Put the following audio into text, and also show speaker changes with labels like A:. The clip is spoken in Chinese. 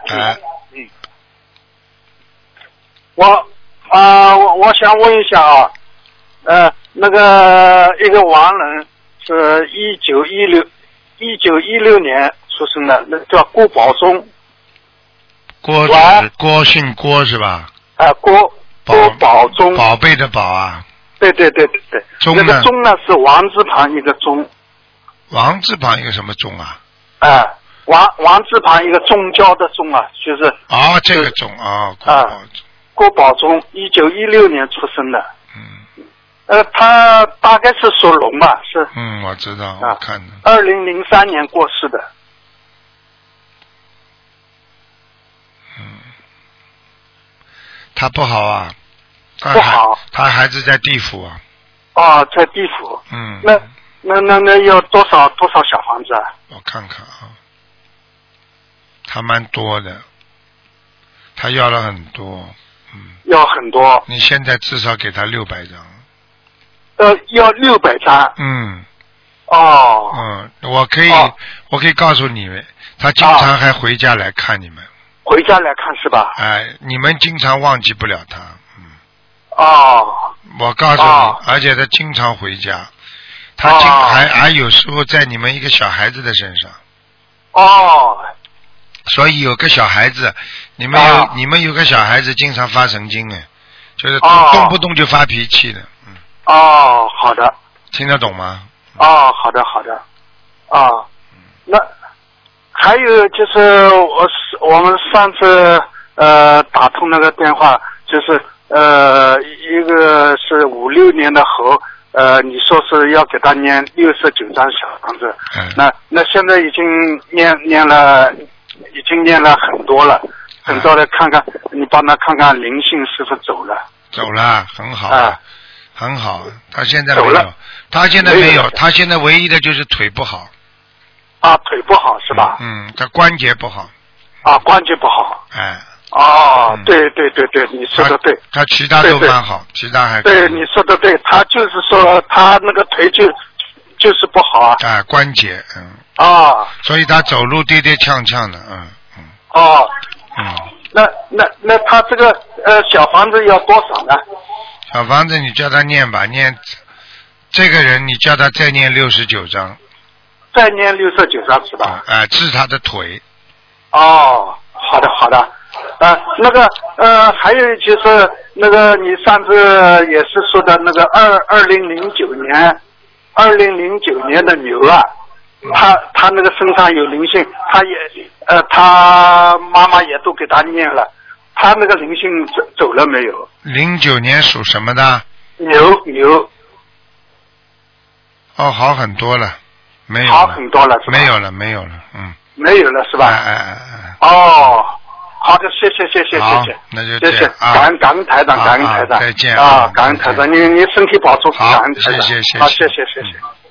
A: 我想问一下啊，那个一个亡人是1916年出生的，那叫郭宝忠。
B: 郭姓郭是吧？
A: 郭宝忠。
B: 宝贝的宝啊。
A: 对。那个忠呢是王字旁一个忠。
B: 王字旁一个什么忠啊？
A: 王字旁一个宗教的宗啊，就是。
B: 这个忠啊。
A: 郭宝忠1916年出生的。他大概是属龙吧，是。
B: 我知道，我看的。
A: 2003年过世的。
B: 他不好啊。
A: 不好。
B: 他孩子在地府啊。
A: 在地府。那要多少小房子啊？
B: 我看看啊。他蛮多的，他要了很多。
A: 要很多。
B: 你现在至少给他600张。
A: 要600张。
B: 我可以告诉你们，他经常还回家来看你们。
A: 回家来看是吧？
B: 你们经常忘记不了他。我告诉你，而且他经常回家，他还有时候在你们一个小孩子的身上。所以有个小孩子，你们有个小孩子经常发神经就是动不动就发脾气的。
A: 好的。
B: 听得懂吗？
A: 好的。那还有就是我们上次打通那个电话，就是一个是56年的猴，你说是要给他念69张小房子。那现在已经念了很多了，看看你帮他看看灵性是否走了。
B: 走了，很好。很好，他现在没有，他现在没有，他现在唯一的就是腿不好。
A: 腿不好是吧？
B: 他关节不好。
A: 关节不好。对，你说的对。
B: 他其他都蛮好，其他还可以。
A: 对，你说的对，他就是说他那个腿就是不好啊。
B: 关节，所以他走路跌跌呛呛的，
A: 那他这个小房子要多少呢？
B: 小房子你叫他念吧，念这个人你叫他再念69章。
A: 再念69章是吧？
B: 治他的腿。
A: 好的。那个还有就是那个你上次也是说的那个2009年的牛啊，他那个身上有灵性，他妈妈也都给他念了，他那个灵性走了没有？09
B: 年属什么的？
A: 牛。
B: 好很多了，没有了。
A: 好很多了是吧？
B: 没有了。没
A: 有了是吧？好的，谢谢。
B: 好，那就这样。
A: 感恩台长，
B: 再见
A: 感恩台长，你身体保重。
B: 好，谢谢。
A: 好，谢谢。